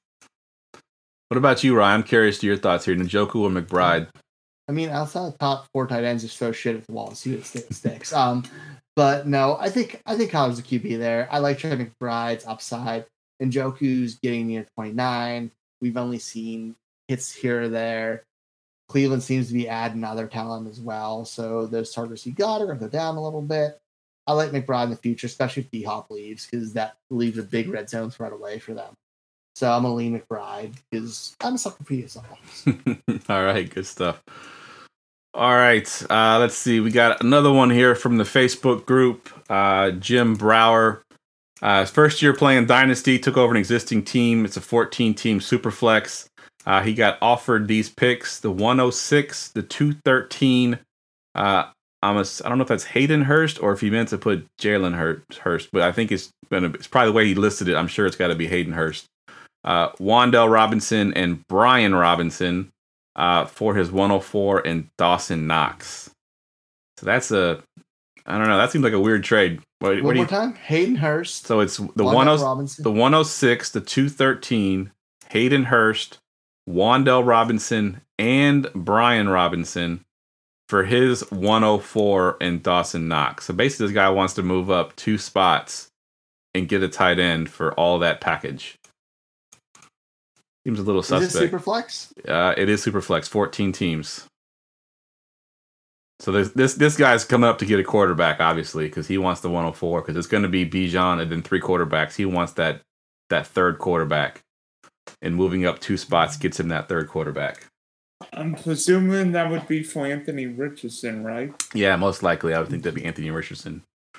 What about you, Ryan? I'm curious to your thoughts here. Njoku or McBride? I mean, outside the top 4 tight ends, just throw shit at the wall and see what sticks. But no, I think Kyler's the QB there. I like Trey McBride's upside. Njoku's getting near 29. We've only seen hits here or there. Cleveland seems to be adding other talent as well. So those targets he got are going to go down a little bit. I like McBride in the future, especially if D-Hop leaves, because that leaves a big red zone threat away for them. So I'm going to lean McBride because I'm a sucker for USL. All right, good stuff. All right, let's see. We got another one here from the Facebook group. Jim Brower. His first year playing Dynasty, took over an existing team. It's a 14-team Superflex. He got offered these picks, the 106, the 213. I don't know if that's Hayden Hurst or if he meant to put Jalen Hurst, but I think it's probably the way he listed it. I'm sure it's got to be Hayden Hurst. Wan'Dale Robinson and Brian Robinson for his 104 and Dawson Knox. So that's I don't know. That seems like a weird trade. One more time? Hayden Hurst. So it's the 106, the 213, Hayden Hurst, Wan'Dale Robinson, and Brian Robinson for his 104 and Dawson Knox. So basically, this guy wants to move up 2 spots and get a tight end for all that package. Seems a little suspect. Is it Superflex? It is Superflex, 14 teams. So this guy's coming up to get a quarterback, obviously, because he wants the 104, because it's going to be Bijan and then 3 quarterbacks. He wants that third quarterback. And moving up 2 spots gets him that third quarterback. I'm presuming that would be for Anthony Richardson, right? Yeah, most likely. I would think that'd be Anthony Richardson.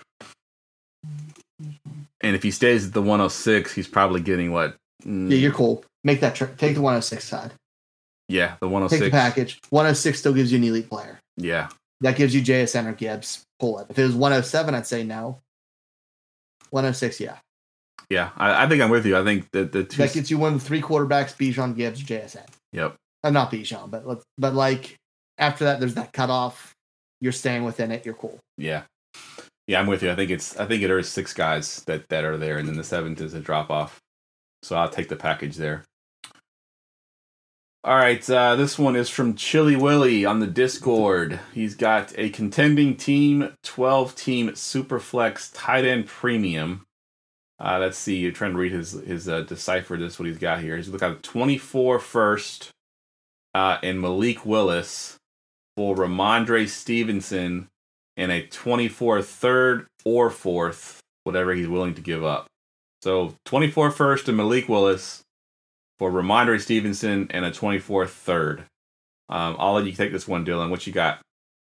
And if he stays at the 106, he's probably getting what? Yeah, you're cool. Make that take the 106 side. Yeah, the 106. Take the package. 106 still gives you an elite player. Yeah. That gives you JSN or Gibbs. Pull it. If it was 107, I'd say no. 106, yeah. Yeah, I think I'm with you. I think that the two... That gets you one of the 3 quarterbacks, Bijan, Gibbs, JSN. Yep. Not Bijan, but like after that, there's that cutoff. You're staying within it. You're cool. Yeah. Yeah, I'm with you. I think it is 6 guys that are there, and then the 7th is a drop off. So I'll take the package there. All right, this one is from Chili Willy on the Discord. He's got a contending team, 12-team Superflex tight end premium. Let's see. You're trying to read his decipher this. What he's got here. He's got a 24 first and Malik Willis for Ramondre Stevenson and a 24 third or 4th, whatever he's willing to give up. So 24 first and Malik Willis for Ramondre Stevenson and a 24 third. I'll let you take this one, Dylan. What you got?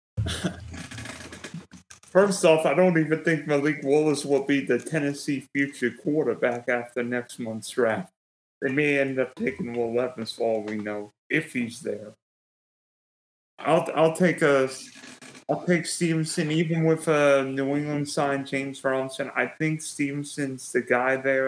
First off, I don't even think Malik Willis will be the Tennessee future quarterback after next month's draft. They may end up taking Will Levis for all we know, if he's there. I'll take Stevenson, even with New England signed James Robinson. I think Stevenson's the guy there,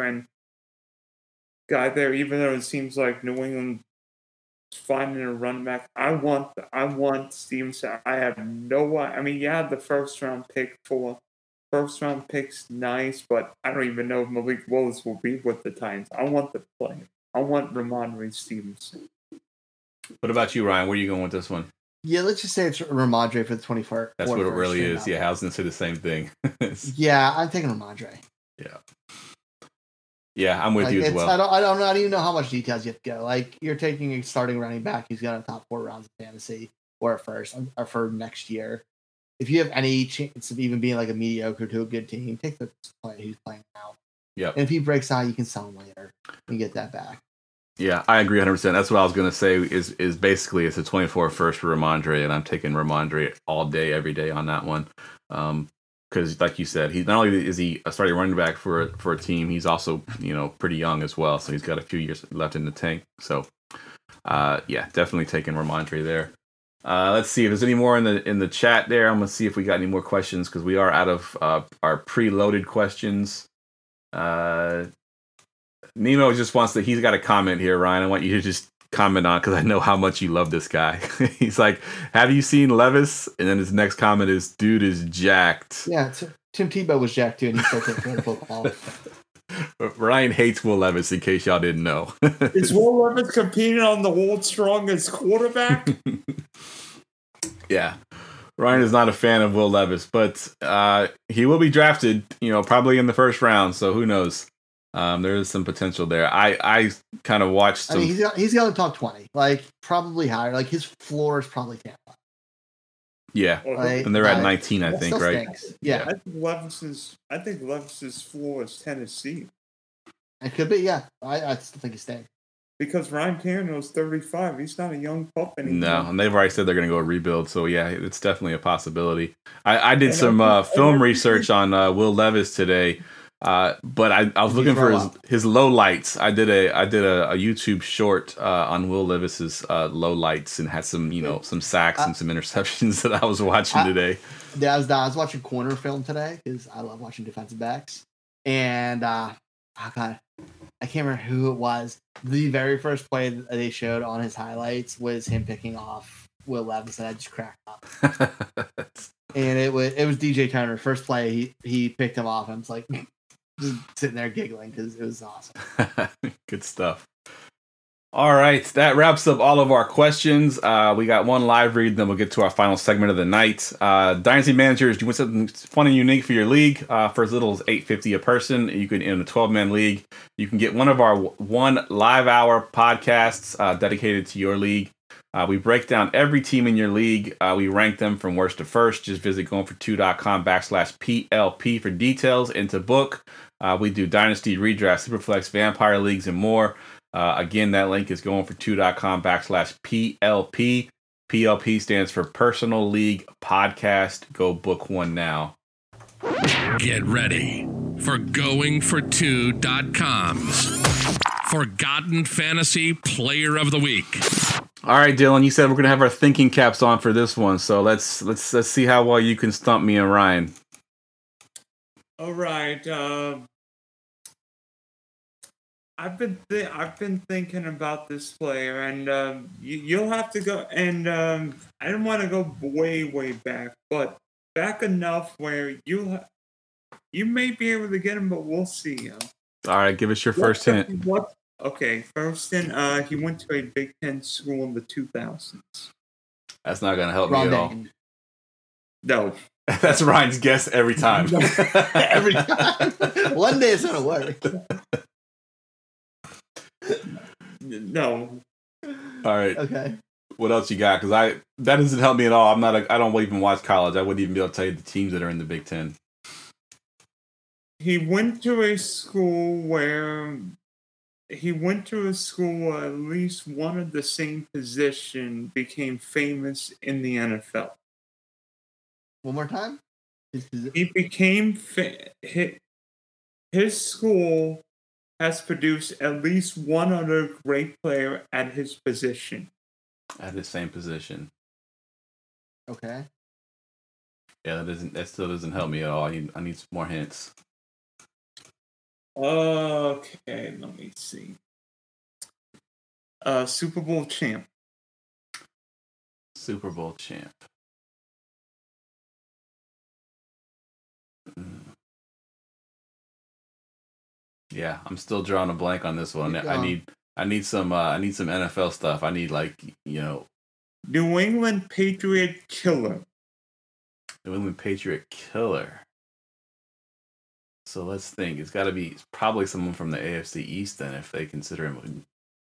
even though it seems like New England finding a running back. I want Stevenson. I have no. I mean, yeah, the first round pick's nice, but I don't even know if Malik Willis will be with the Titans. I want the play. I want Ramondre Stevenson. What about you, Ryan? Where are you going with this one? Yeah, let's just say it's Ramondre for the 24th. That's what it really is. Yeah, I was going to say the same thing. Yeah, I'm taking Ramondre. Yeah. Yeah, I'm with you as well. I don't even know how much details you have to go. Like, you're taking a starting running back who's got a top 4 rounds of fantasy or at first or for next year. If you have any chance of even being like a mediocre to a good team, take the player who's playing now. Yeah. And if he breaks out, you can sell him later and get that back. Yeah, I agree 100%. That's what I was going to say is basically it's a 24 first for Ramondre, and I'm taking Ramondre all day, every day on that one. because like you said, he's not only is he a starting running back for a team, he's also pretty young as well. So he's got a few years left in the tank. So yeah, definitely taking Ramondre there. Let's see if there's any more in the chat there. I'm gonna see if we got any more questions because we are out of our preloaded questions. Nemo just wants to. He's got a comment here, Ryan. I want you to just comment on because I know how much you love this guy. He's like, "Have you seen Levis?" And then his next comment is, "Dude is jacked." Yeah, Tim Tebow was jacked too, and he's still taking football. Ryan hates Will Levis. In case y'all didn't know, Is Will Levis competing on the world's strongest quarterback? Yeah. Ryan is not a fan of Will Levis, but he will be drafted, probably in the first round. So who knows? There is some potential there. I kind of watched some. I mean, he's got the top 20, like probably higher. Like his floor is probably Tampa. Yeah, Like, and they're at 19, I think, right? Stinks. Yeah, I think Levis's floor is Tennessee it could be. Yeah, I still think he's staying. because Ryan Tannehill's 35. He's not a young pup anymore. No, and they've already said they're going to go rebuild. So yeah, it's definitely a possibility. I did some film research on Will Levis today. But I was looking for his low lights. I did a YouTube short on Will Levis's low lights and had some some sacks and some interceptions that I was watching today. Yeah, I was watching corner film today because I love watching defensive backs. And oh god, I can't remember who it was. The very first play that they showed on his highlights was him picking off Will Levis, and I just cracked up. And it was DJ Turner. First play, he picked him off. And I was like. Just sitting there giggling because it was awesome. Good stuff. All right, that wraps up all of our questions. We got one live read, then we'll get to our final segment of the night. Dynasty managers, do you want something fun and unique for your league? For as little as $8.50 a person, you can in a 12-man league. You can get one of our one live hour podcasts dedicated to your league. We break down every team in your league. We rank them from worst to first. Just visit goingfor2.com/PLP for details and to book. We do Dynasty, Redraft, Superflex, Vampire Leagues, and more. Again, that link is goingfor2.com/PLP. PLP stands for Personal League Podcast. Go book one now. Get ready for goingfor2.com's Forgotten Fantasy Player of the Week. All right, Dylan, you said we're going to have our thinking caps on for this one. So let's see how well you can stump me and Ryan. All right. I've been thinking about this player, and you'll have to go. And I didn't want to go way back, but back enough where you may be able to get him, but we'll see. All right, give us your first hint. Okay, first hint. He went to a Big Ten school in the 2000s. That's not going to help me at all. No. That's Ryan's guess every time. Every time. One day it's gonna work. No. All right. Okay. What else you got? Because that doesn't help me at all. I don't even watch college. I wouldn't even be able to tell you the teams that are in the Big Ten. He went to a school where at least one of the same position became famous in the NFL. One more time? He became his school has produced at least one other great player at his position. At the same position. Okay. Yeah, that still doesn't help me at all. I need some more hints. Okay, let me see. Super Bowl champ. Super Bowl champ. Yeah, I'm still drawing a blank on this one. I need some NFL stuff. I need New England Patriot killer. New England Patriot killer. So let's think. It's got to be probably someone from the AFC East then, if they consider him.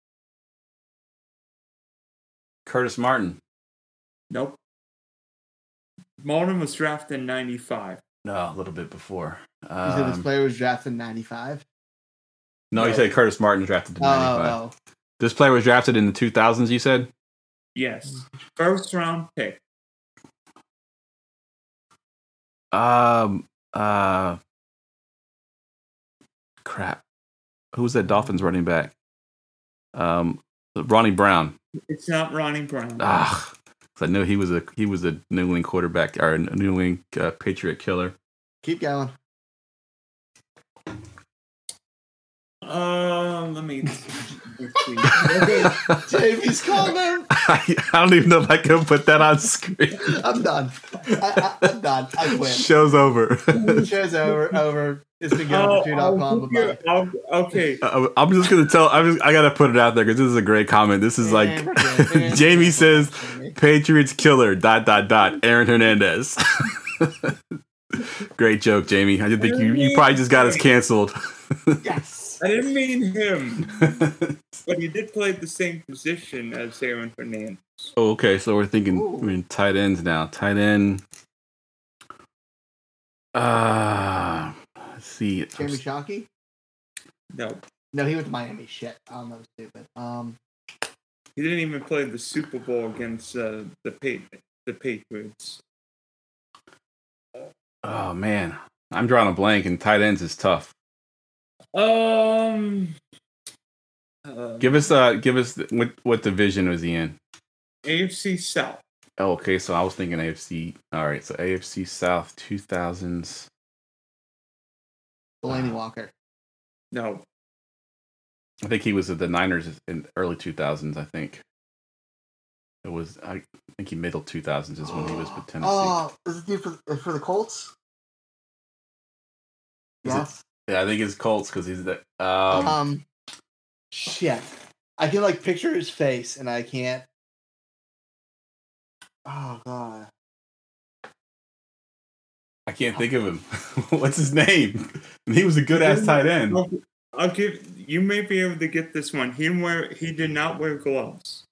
Curtis Martin. Nope. Martin was drafted in 95. No, a little bit before. You said this player was drafted in 95? No, you said Curtis Martin drafted in 95. Oh. This player was drafted in the 2000s, you said? Yes. First round pick. Crap. Who's that Dolphins running back? Ronnie Brown. It's not Ronnie Brown. I knew he was a New England quarterback or a New England Patriot killer. Keep going. Let me. Jamie's calling him. I don't even know if I can put that on screen. I'm done. I'm done. I quit. Show's over. Show's over. It's been good for 2.com. Okay. I'm just gonna tell. I gotta put it out there because this is a great comment. This is like Jamie says, "Patriots killer." ... Aaron Hernandez. Great joke, Jamie. I think you probably just got us canceled. Yes. I didn't mean him, but he did play the same position as Aaron Hernandez. Oh, okay. So we're thinking tight ends now. Tight end. Let's see. Jeremy Shockey? No, he went to Miami. Shit, I don't know. Stupid. He didn't even play the Super Bowl against the Patriots. Oh man, I'm drawing a blank, and tight ends is tough. Give us what division was he in? AFC South. Oh, okay, so I was thinking AFC. All right, so AFC South 2000s. Delaney Walker. No. I think he was at the Niners in early 2000s. I think he middle 2000s is when he was with Tennessee. Oh, is it for the Colts? Yes. Yeah, I think it's Colts because he's the. Shit. I can picture his face, and I can't. Oh god. I can't think of him. What's his name? He was a good ass tight end. I'll give you may be able to get this one. He did not wear gloves.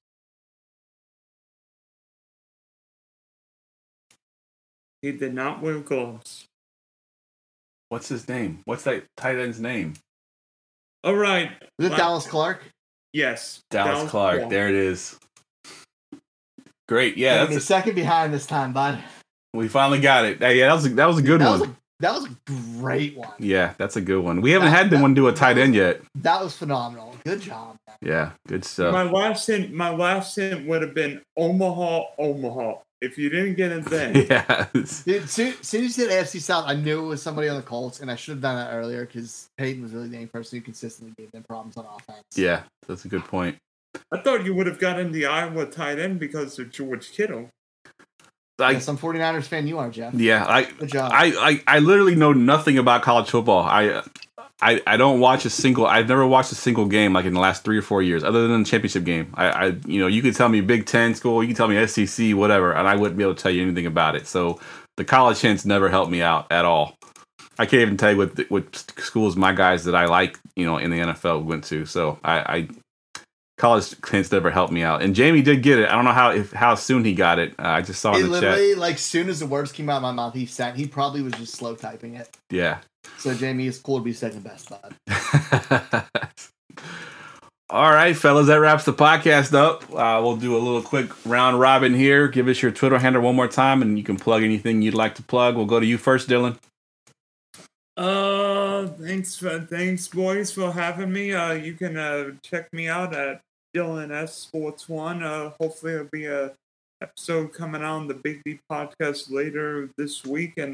He did not wear gloves. What's his name? What's that tight end's name? All right. Is it Dallas Clark? Yes. Dallas Clark. There it is. Great. Yeah, that's a second behind this time, bud. We finally got it. Yeah, that was a good one. That was a great one. Yeah, that's a good one. We haven't had one do a tight end yet. That was phenomenal. Good job. Man. Yeah, good stuff. My last hint would have been Omaha. If you didn't get it then. Yeah. Dude, soon as you said AFC South, I knew it was somebody on the Colts, and I should have done that earlier because Peyton was really the only person who consistently gave them problems on offense. Yeah, that's a good point. I thought you would have gotten the Iowa tight end because of George Kittle. Some 49ers fan you are, Jeff. Yeah, good job. I literally know nothing about college football. I don't watch I've never watched a single game in the last 3 or 4 years, other than the championship game. You could tell me Big Ten school, you could tell me SEC, whatever, and I wouldn't be able to tell you anything about it. So the college hints never helped me out at all. I can't even tell you what schools my guys that I like, in the NFL went to. So college hints never helped me out. And Jamie did get it. I don't know how soon he got it. I just saw in the chat. Literally, soon as the words came out of my mouth, he probably was just slow typing it. Yeah. So Jamie, is cool to be second best, bud. All right, fellas, that wraps the podcast up. We'll do a little quick round robin here. Give us your Twitter handle one more time, and you can plug anything you'd like to plug. We'll go to you first, Dylan. Thanks, boys, for having me. You can check me out at Dylan S Sports 1. Hopefully, there'll be a episode coming out on the Big D podcast later this week, and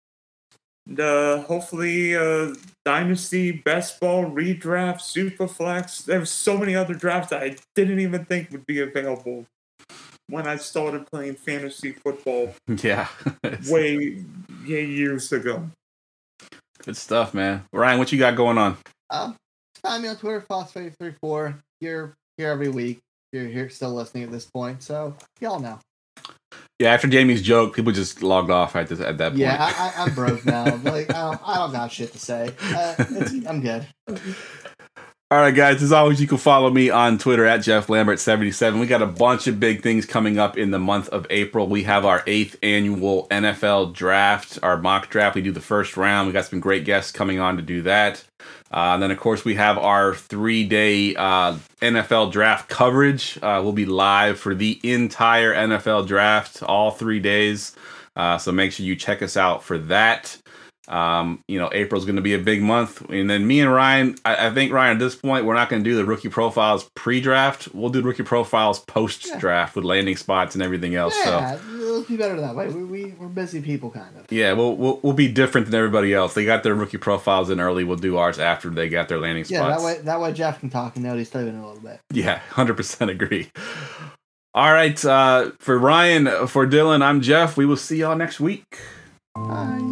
hopefully Dynasty, Best Ball, Redraft, Superflex. There's so many other drafts that I didn't even think would be available when I started playing fantasy football. Yeah, years ago. Good stuff, man. Ryan, what you got going on? Find me on Twitter, Foss834. You're here every week. You're here still listening at this point, so y'all know. Yeah, after Jamie's joke, people just logged off at that point. Yeah, I'm broke now. I don't got shit to say. I'm good. All right, guys. As always, you can follow me on Twitter at JeffLambert77. We got a bunch of big things coming up in the month of April. We have our 8th annual NFL draft, our mock draft. We do the first round. We got some great guests coming on to do that. And then, of course, we have our 3-day NFL draft coverage. We'll be live for the entire NFL draft, all 3 days. So make sure you check us out for that. April's going to be a big month. And then me and Ryan, I think, Ryan, at this point, we're not going to do the rookie profiles pre-draft. We'll do rookie profiles post-draft with landing spots and everything else. Yeah, it'll be better that way. We're busy people, kind of. Yeah, we'll be different than everybody else. They got their rookie profiles in early. We'll do ours after they got their landing spots. Yeah, that way Jeff can talk and know he's studying a little bit. Yeah, 100% agree. All right, for Ryan, for Dylan, I'm Jeff. We will see y'all next week. Bye.